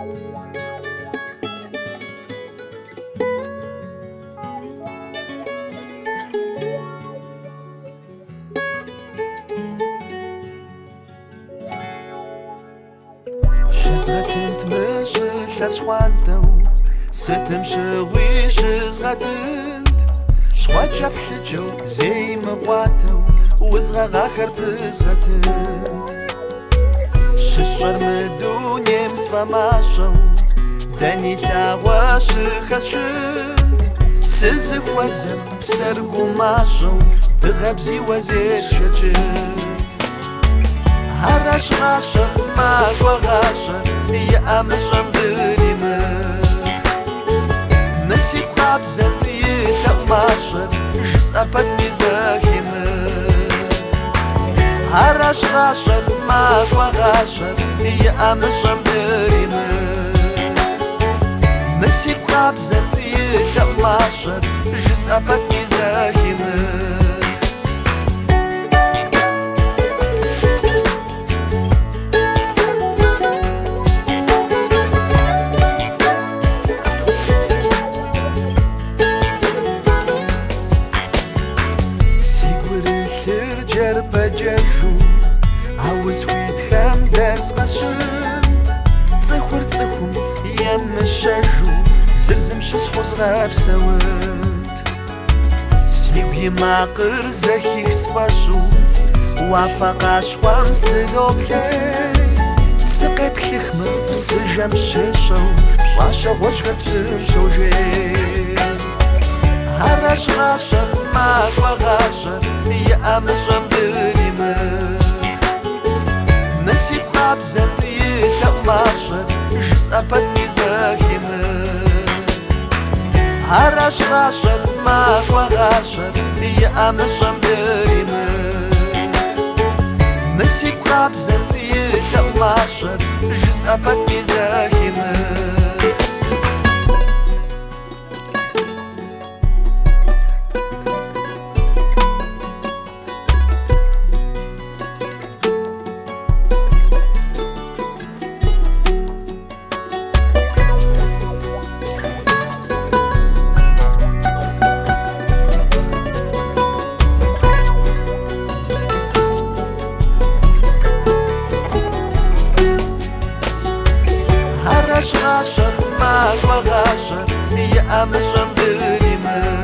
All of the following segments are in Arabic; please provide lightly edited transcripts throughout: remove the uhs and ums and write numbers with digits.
شزغتنت مشلر شخوانتو ستم شغوي شزغتنت شخوات جابلجو زي مغواتو وزغا غاخر بزغتنت ششر مدوني مسفا ماشو داني لاغوا شخشنت سزف وزم بسرغو ماشو دغبزي وزير شجنت هرش غاشم ماغوا غاشم يا أمشم دنيم مسيب خابزم يخلق ماشم جس أبد مزاحم هرش غاشم ماغوا غاشم يا أمشم دنيم مسيب خابزم يخلق ماشم جس أبد مزاحم بجرجو عاوز ويتخام داس غشن تصخور تصخو يم الشجو زرزم شسخوز غاب سوات سيوي ماقر زخيخ سباشو وافق عشوام سدوكي سقيت خيخم بسجم ششو بشاشا وشغب بسمشو هرش غاشم ماغوا غاشم يا أمشم دنيم مسيب خابزم يخلق ماشم جس أبد مزاحم هرش غاشم ماغوا غاشم يا أمشم دنيم مسيب خابزم يخلق ماشم جس أبد مزاحم غاشم ماغوا غاشم يا أمشم دنيم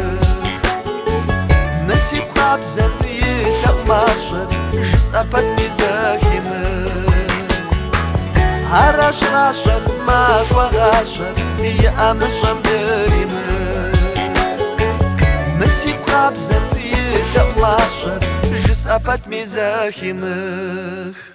مسيب خابزم يخلق ماشم جس أبد مزاحم هرش غاشم ماغوا غاشم يا أمشم دنيم مسيب خابزم يخلق ماشم جس أبد مزاحم